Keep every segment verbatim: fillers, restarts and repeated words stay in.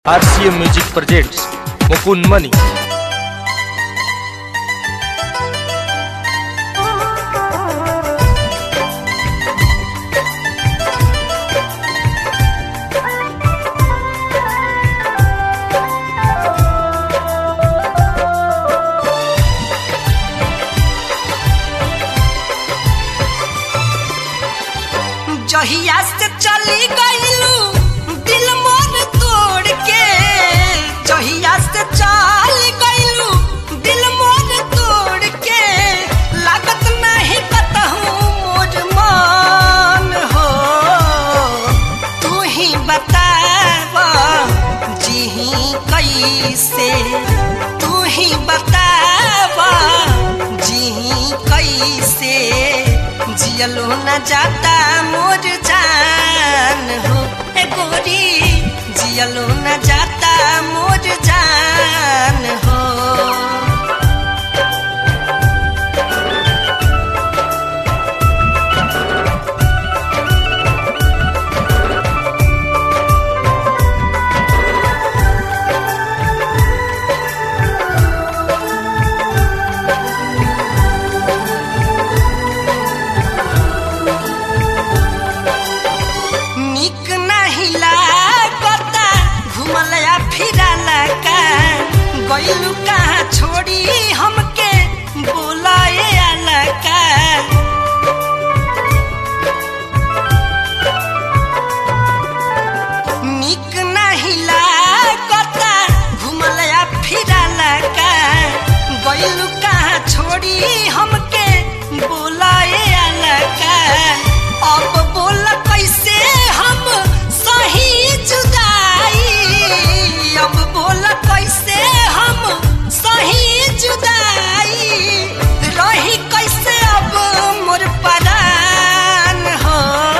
आर C M music presents Mukund Mani. जहिया से चली गईलू दिल मोर तोड़ के, जहिया से चली गईलू दिल मोर तोड़ के, लागत नहीं कतहूँ मोर मान हो। तू ही बतावा जीही कैसे, तू ही बतावा जीही कैसे, जियलो न जाता मोर जान हो। ए गोरी जियलो न जाता मोर जान हो। गईलू कहाँ छोड़ी हमके बोलाए अलका, निक नहीं लागता घुमलया फिरला का। गईलू कहाँ छोड़ी हमके बोलाए अलका, अब बोल कैसे हम सही जुदाई, अब बोल कैसे हम सही जुदाई, रही कैसे अब मोर परान हो।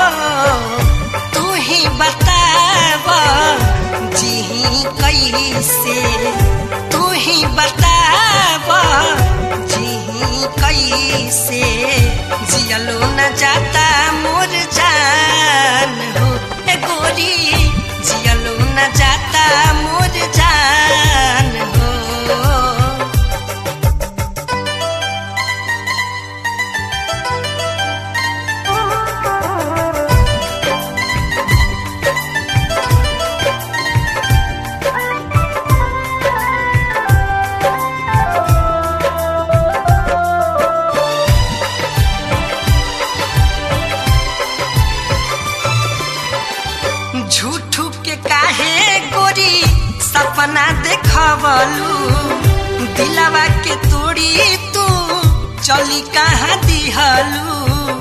तू ही बतावा जीही कैसे, तू ही बतावा जीही कैसे, जियलो न जाता मोर जान हो। ए गोरी जियलो न जाता मोर जान हो। झूठू के काहे गोरी सपना देखवलू, दिलवा के तोड़ी तू चली कहाँ दिहलू।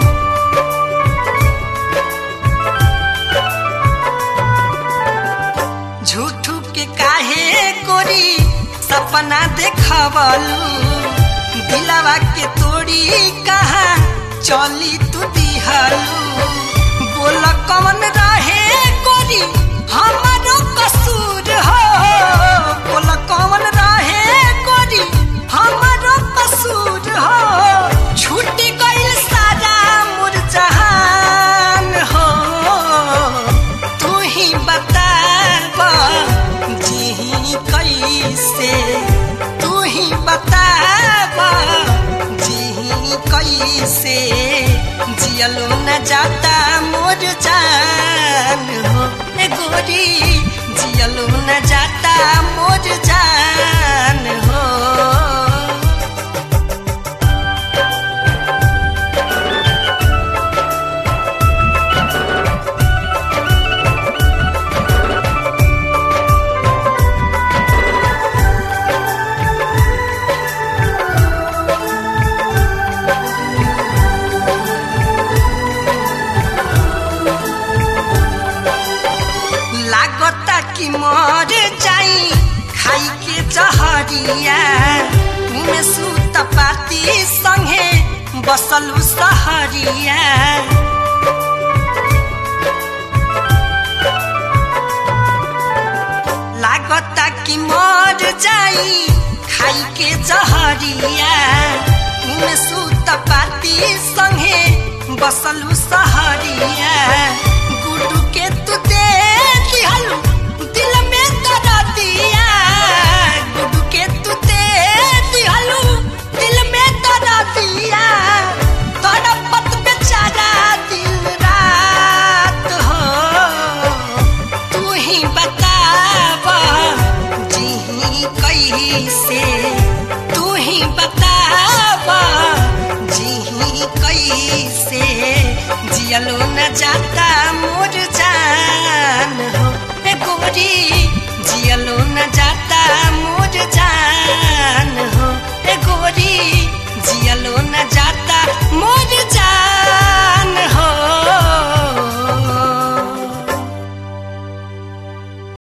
झूठू के काहे गोरी सपना देखवलू, दिलवा के तोड़ी कहाँ चली तू दिहलू। बोल कौन रहे गोरी हमारो कसूर हो, बोल कौन रहे गोरी हमारो कसूर हो। छूट गइल सारा मोर जहान हो। तू ही बतावा जीही कैसे, तू ही बतावा जीही कैसे, जियलो न जाता मोर जान हो। ए गोरी जियलो न जाता मोर जान हो। कि मर जाई खाई के जहरिया, तुमे सुत पाती संगे बसलू सहरिया। लागता कि मर जाई खाई के जहरिया, तुमे सुत पाती संगे बसलू सहरिया। गुडू के तू दे दिहलू दिल में दर्द से जियलो न जाता मोर जान हो ए गोरी जियलो न जाता मोर जान